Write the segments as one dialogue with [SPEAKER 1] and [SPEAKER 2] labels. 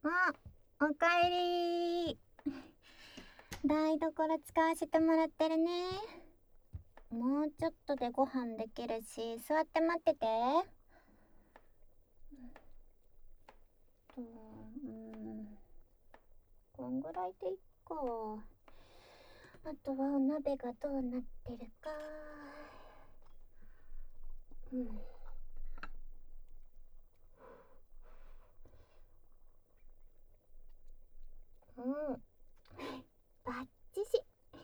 [SPEAKER 1] あ、おかえり。台所使わせてもらってるね。もうちょっとでご飯できるし、座って待ってて。こんぐらいでいっか。あとはお鍋がどうなってるか。バッチシ。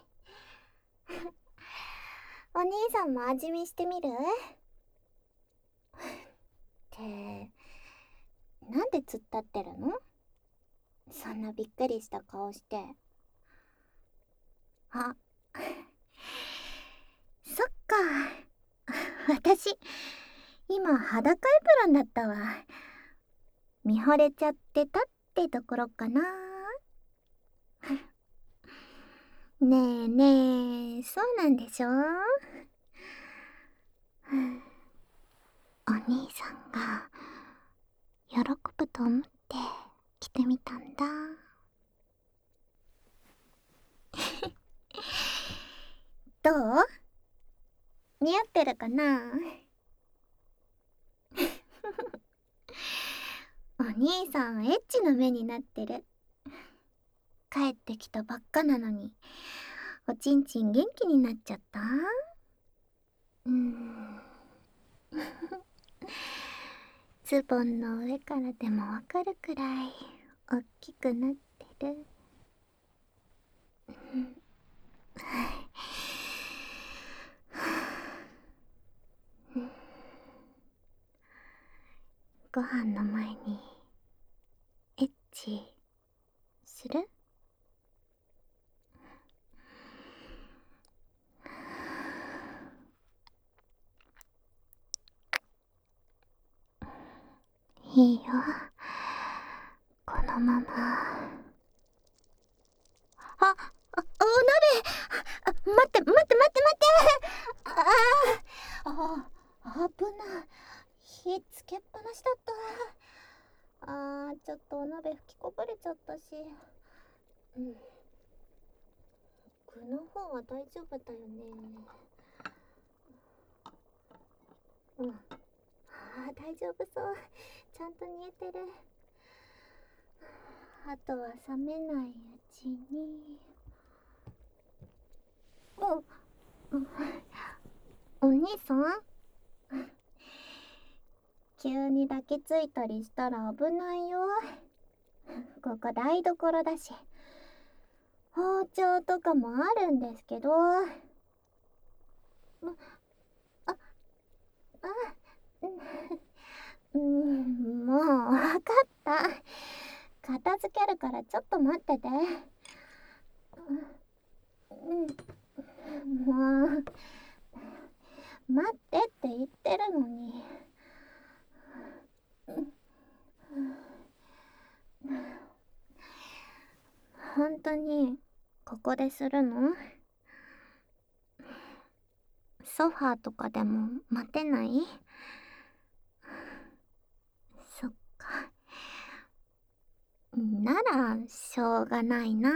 [SPEAKER 1] お兄さんも味見してみる？ってなんで突っ立ってるの？そんなびっくりした顔して。あ、そっか。私今裸エプロンだったわ。見惚れちゃってたってところかな。ねえねえ、そうなんでしょ？お兄さんが喜ぶと思って着てみたんだ。どう？似合ってるかな？お兄さんエッチな目になってる。帰ってきたばっかなのにおちんちん元気になっちゃった？ズボンの上からでもわかるくらいおっきくなってる。ご飯の前にエッチする？いいよ、このまま。お鍋。待って待って待って待って。危ない。火つけっぱなしだった。ちょっとお鍋吹きこぼれちゃったし。具の方は大丈夫だよね。大丈夫そう。ちゃんと煮えてる。あとは冷めないうちに。お兄さん、急に抱きついたりしたら危ないよ。ここ台所だし、包丁とかもあるんですけど。もうわかった。片付けるからちょっと待ってて。もう待ってって言ってるのに。本当にここでするの？ソファーとかでも待てない？そっか。ならしょうがないな。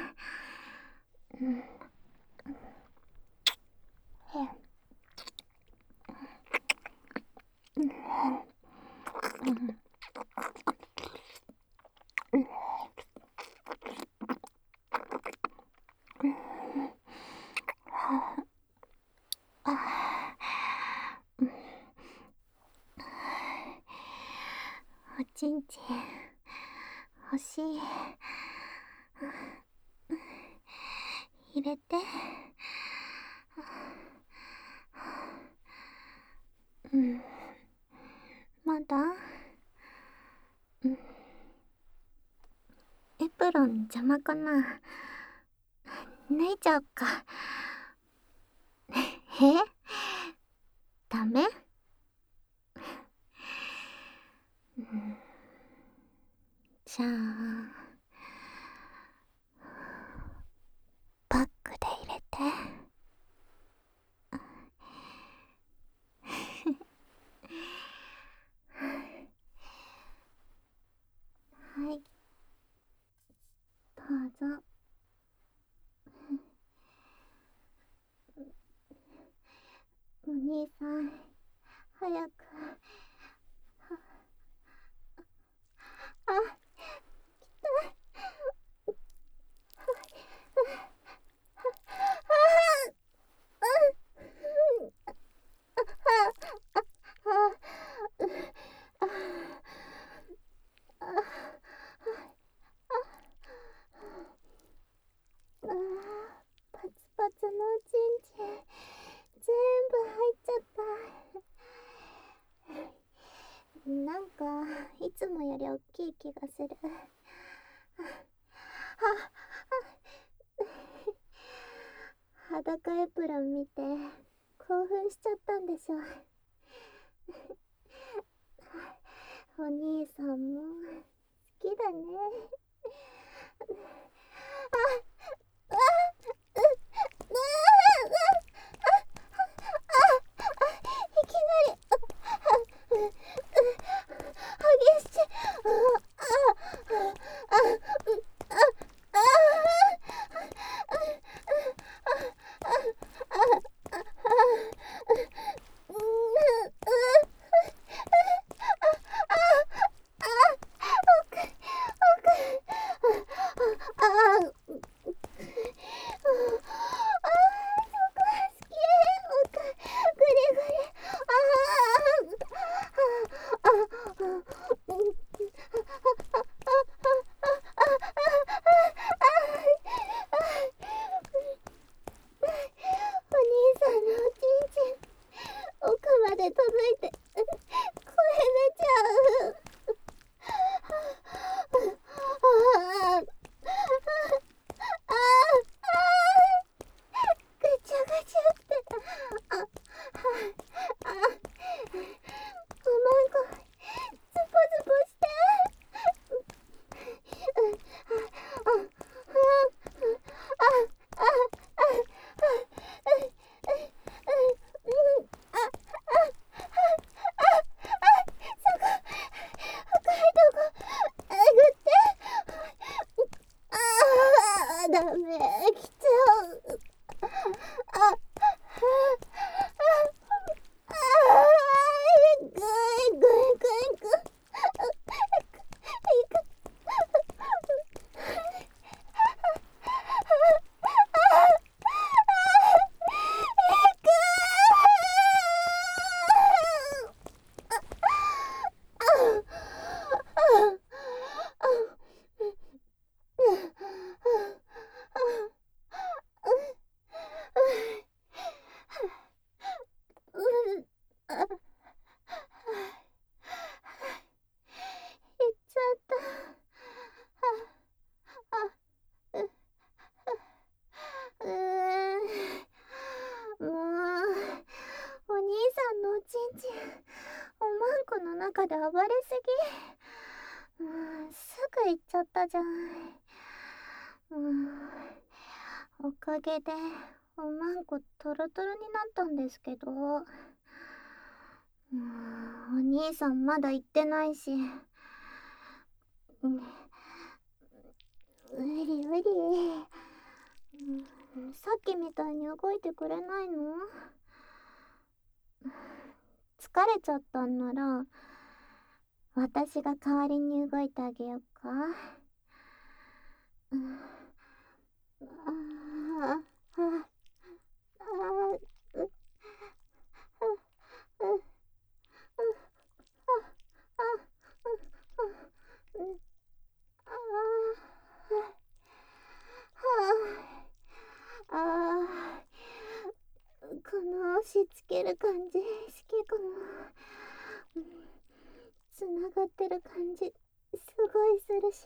[SPEAKER 1] おちんちん欲しい。入れて。まだ？エプロン邪魔かな？脱いじゃおっか。ダメ？じゃあバッグで入れて。はい。 兄さん、早く。あ、来た。パツパツのおちんちん全部入っちゃった。なんかいつもより大きい気がする。裸エプロン見て興奮しちゃったんでしょ。お兄さんも好きだね。いきなり激しい。ダメ、来ちゃう。中で暴れすぎ。すぐ行っちゃったじゃん。おかげでおまんこトロトロになったんですけど、お兄さんまだ行ってないし、無理無理。さっきみたいに動いてくれないの？疲れちゃったんなら私が代わりに動いてあげようか。この押し付ける感じ好きかも。つながってる感じすごいするし。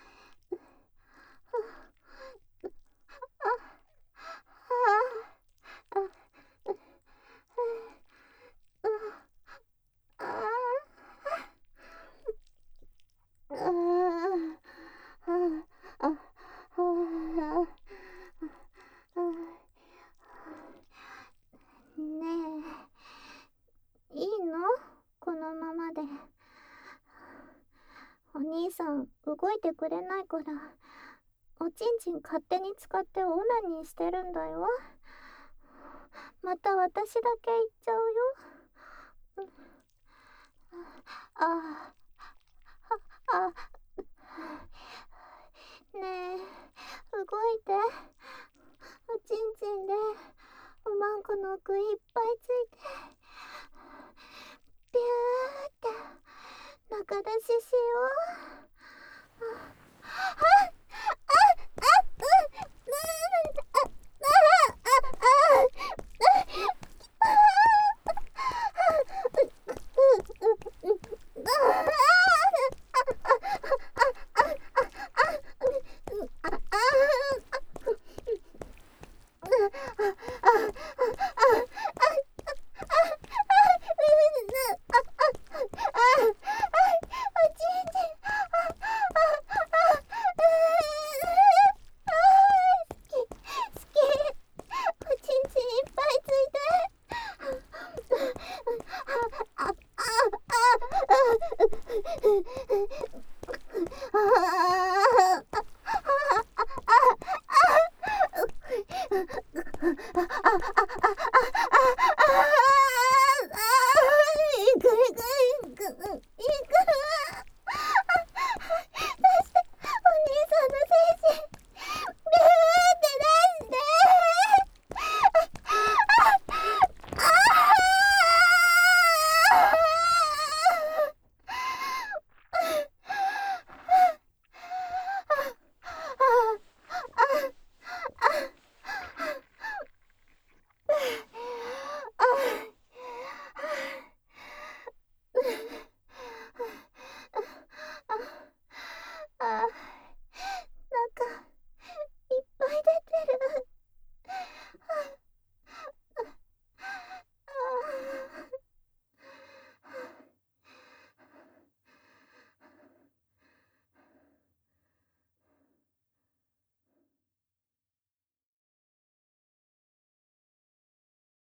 [SPEAKER 1] ねえ、いいの？このままで。お兄さん動いてくれないからおちんちん勝手に使ってオナニーしてるんだよ。 また私だけ行っちゃうよ。ああ、ねえ、動いて。おちんちんでおまんこの奥いっぱいついて、ビューって中出ししよ